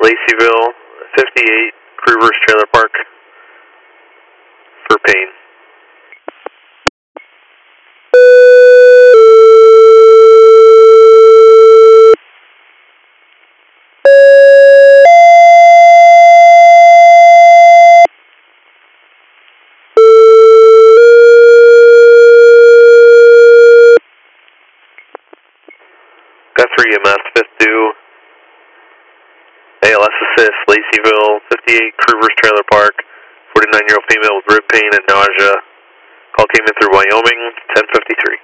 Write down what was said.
Laceyville, 58, Groovers Trailer Park for pain. Got 3 EMS, 5th due. ALS assist, Laceyville, 58, Groovers Trailer Park, 49-year-old female with rib pain and nausea. Call came in through Wyoming, 1053.